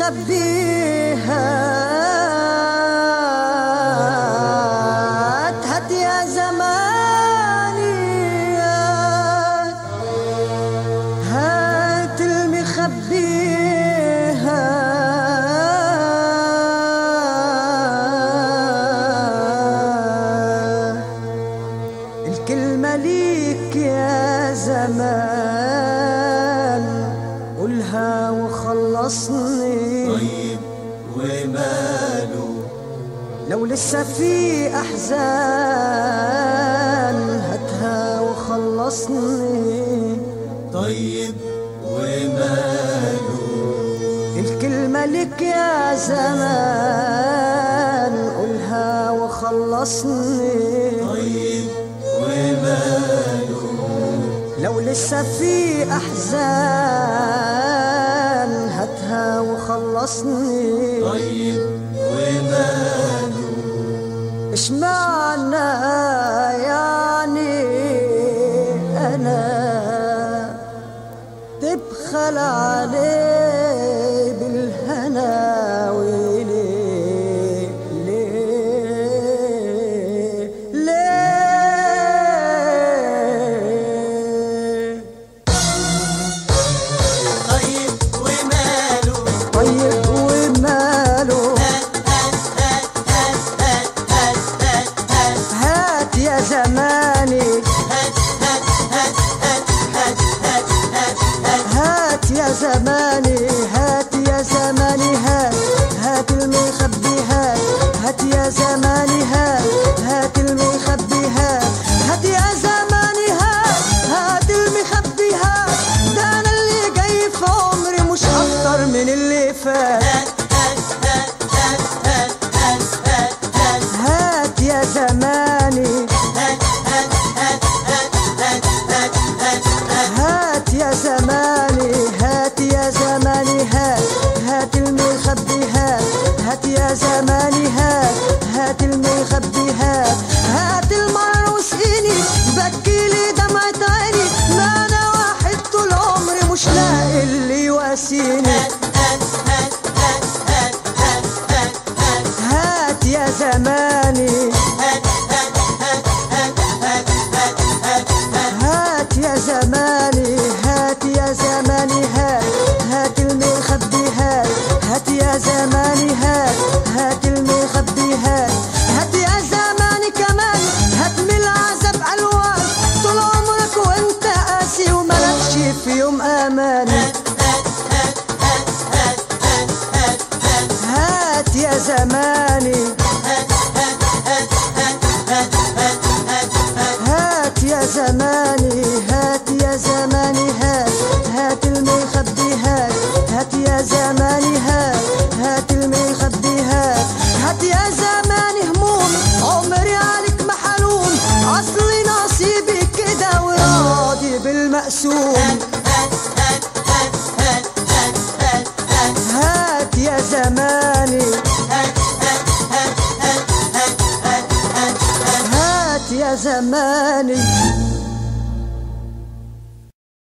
مخبيها هات يا زماني هات المخبيها الكلمة ليك يا زمان قولها وخلصني. طيب وماله لو لسه في أحزان هاتها وخلصني. طيب وماله الكلمة لك يا زمان قولها وخلصني. طيب وماله لو لسه في أحزان هاتها وخلصني. طيب وماله اشمعنى يعني أنا تبخل عليه بالهنا وليه ليه ليه. طيب وماله طيب وماله هات يا زماني هات يا زماني هات يا زماني هات هات المخبي هات هات يا زماني هات هات المخبي هات هات يا زماني هات هات المخبي هات. ده انا اللي جاي في عمري مش اكتر من اللي فات. هات يا زماني هات يا زماني هات يا زماني هات هات المخبي هات هات يا زماني هات هات المخبي هات هات المعروس إني بكي لي دمعة عيني. ما أنا واحد طول عمري مش لاقي اللي يواسيني. هات يا زماني هات يا زماني هات يا زماني هات هات المخبي هات هات يا زماني هات هات المخبي هات هات يا زماني كمان هات من العذاب ألوان. طول عمرك وانت قاسي وملكش في يوم أمان. هات يا زماني هات يا زماني هات يا زماني هات هات المخبي هات هات يا زماني هات هات المخبي هات هات يا زماني هموم عمري عليك محلوم. اصلي نصيبي كده وراضي بالمقسوم. هات يا زماني هات يا زماني